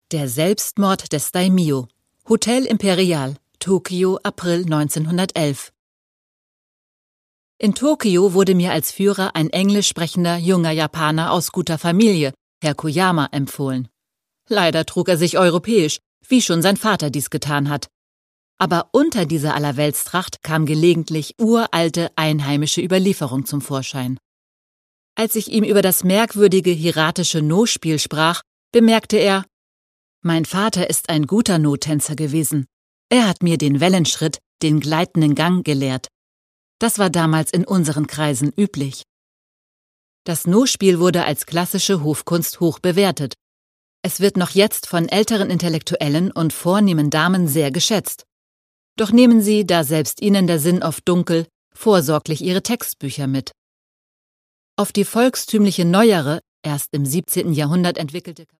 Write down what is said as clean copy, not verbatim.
Der Selbstmord des Daimyo. Hotel Imperial, Tokio, April 1911. In Tokio wurde mir als Führer ein englisch sprechender junger Japaner aus guter Familie, Herr Koyama, empfohlen. Leider trug er sich europäisch, wie schon sein Vater dies getan hat. Aber unter dieser Allerweltstracht kam gelegentlich uralte einheimische Überlieferung zum Vorschein. Als ich ihm über das merkwürdige hieratische No-Spiel sprach, bemerkte er: Mein Vater ist ein guter No-Tänzer gewesen. Er hat mir den Wellenschritt, den gleitenden Gang gelehrt. Das war damals in unseren Kreisen üblich. Das No-Spiel wurde als klassische Hofkunst hoch bewertet. Es wird noch jetzt von älteren Intellektuellen und vornehmen Damen sehr geschätzt. Doch nehmen Sie, da selbst Ihnen der Sinn oft dunkel, vorsorglich Ihre Textbücher mit. Auf die volkstümliche neuere, erst im 17. Jahrhundert entwickelte